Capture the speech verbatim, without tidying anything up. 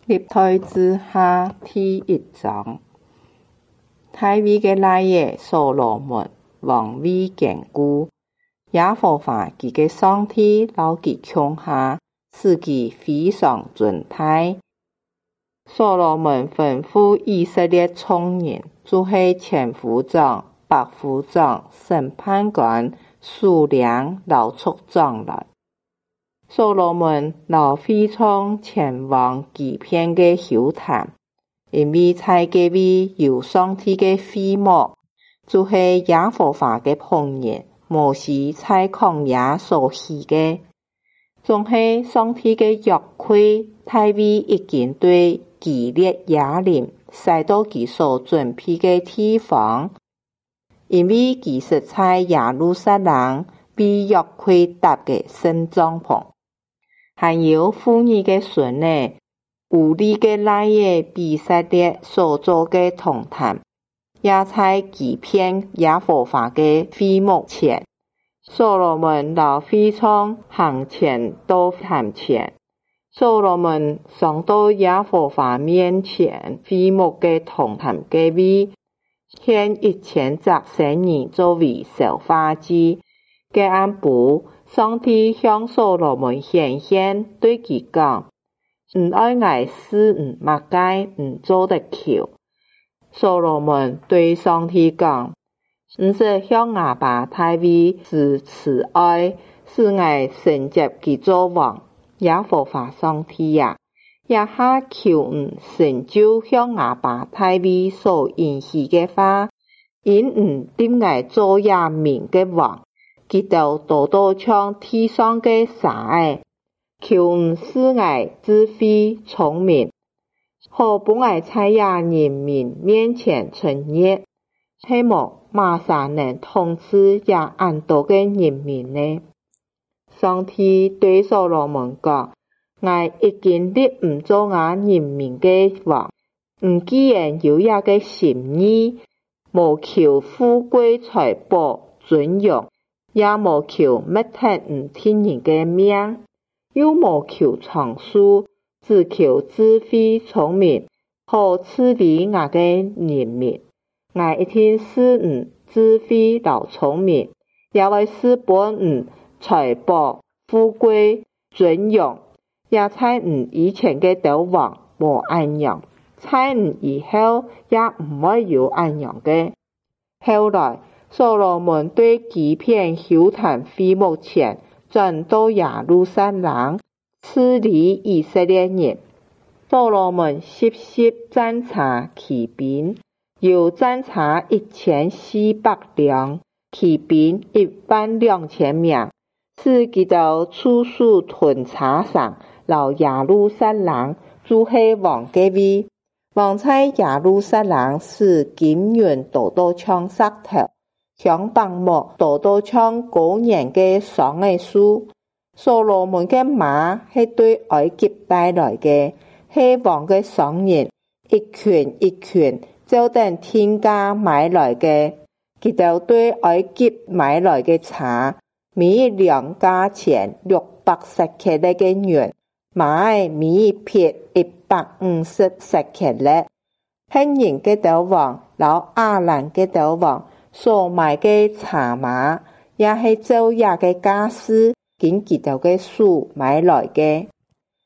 歷代志下第一章。大衛嘅奶爺所羅門王位堅固，耶和華佢嘅上帝留佢強下，使佢非常尊大。所羅門吩咐以色列眾人，就是千夫長、百夫長、審判官、首領、和族長來。所羅門留會眾前往基遍嘅丘壇，因為在嗰位有上帝嘅會幕，就是耶和華嘅僕人摩西在曠野所起嘅，總係上帝嘅約櫃，大衛已經對基列雅琳駛到佢所準備嘅地方，因為佢實在耶路撒冷被約櫃搭嘅新帳篷。還有婦女嘅孫呢，烏利嘅奶爺以色列所做嘅銅壇，也在基遍耶和華嘅會幕前。所羅門留會眾行前到壇前，所羅門上到耶和華面前會幕嘅銅壇嗰位，獻一千隻生乳作為燒化祭。嘅暗晡，上帝向所羅門顯現，對佢講：唔愛捱事唔默解，唔做得巧。所羅門對上帝講：唔是向亞爸大衛施慈愛，使我承接佢做王。耶和華上帝呀，也下求唔成就向亞爸大衛所應許嘅話，因唔定我做亞民嘅王。佢就多多像地上嘅沙誒，求唔使我智慧聰明，好不我在亞人民面前稱義，希望馬上能統治亞安多嘅人民呢。上帝對所羅門講：我已經立唔做亞人民嘅王，唔既然有一個心意，無求富貴財寶尊榮，也無求乜聽唔聽人嘅命，又無求長壽，只求智慧聰明，好治理我嘅人民。我一定使唔智慧和聰明，也會使本唔財寶富貴尊榮，也在唔以前嘅道王無安樣，在唔以後也唔會有安樣嘅。後來所羅門對基遍丘壇會幕前轉到耶路撒冷，治理以色列人。所羅門設立戰車騎兵，有戰車一千四百輛，騎兵一萬兩千名，使佢哋處處屯車上，留耶路撒冷就是王嘅位。王在耶路撒冷是金銀多多像石頭，香柏木多多像高年嘅桑嘅樹。所羅門嘅馬係對埃及帶來嘅，係王嘅商人一群一群就等天價買來嘅。佢就對埃及買來嘅茶，每一輛價錢六百舍客勒嘅銀，馬每一匹一百五十舍客勒。黑人嘅道王，老亞蘭嘅道王所買嘅茶馬，也係晝夜嘅家私，經佢哋嘅書買來嘅。